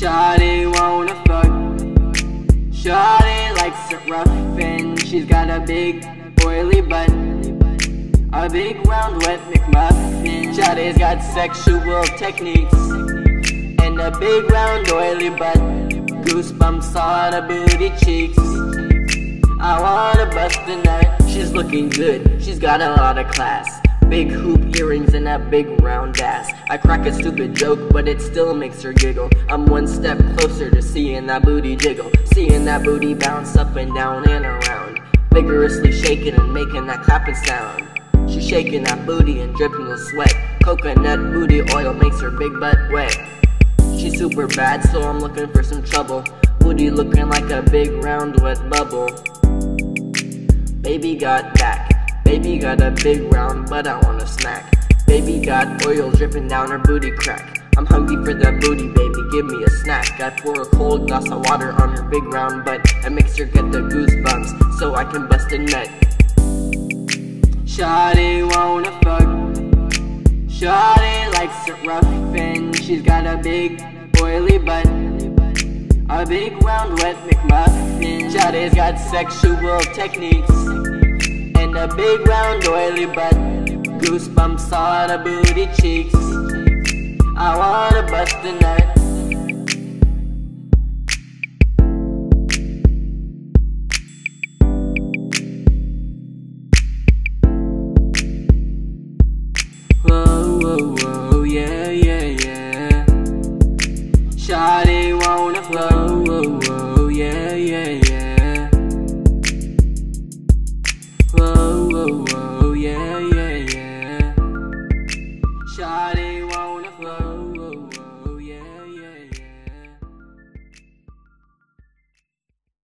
Shawty wanna fuck. Shawty likes it rough and she's got a big oily butt, a big round wet McMuffin. Shawty's got sexual techniques and a big round oily butt, goosebumps on her booty cheeks. I wanna bust a nut. She's looking good, she's got a lot of class, big hoop earrings and a big round ass. I crack a stupid joke, but it still makes her giggle. I'm one step closer to seeing that booty jiggle, seeing that booty bounce up and down and around, vigorously shaking and making that clapping sound. She's shaking that booty and dripping with sweat. Coconut booty oil makes her big butt wet. She's super bad, so I'm looking for some trouble. Booty looking like a big round wet bubble. Baby got back, baby got a big round butt I wanna smack. Baby got oil dripping down her booty crack. I'm hungry for that booty, baby, give me a snack. I pour a cold glass of water on her big round butt and makes her get the goosebumps so I can bust a nut. Shawty wanna fuck. Shawty likes it rough and she's got a big oily butt, a big round wet McMuffin. Shawty's got sexual techniques and a big round oily butt, goosebumps on her booty cheeks. I wanna bust a nut.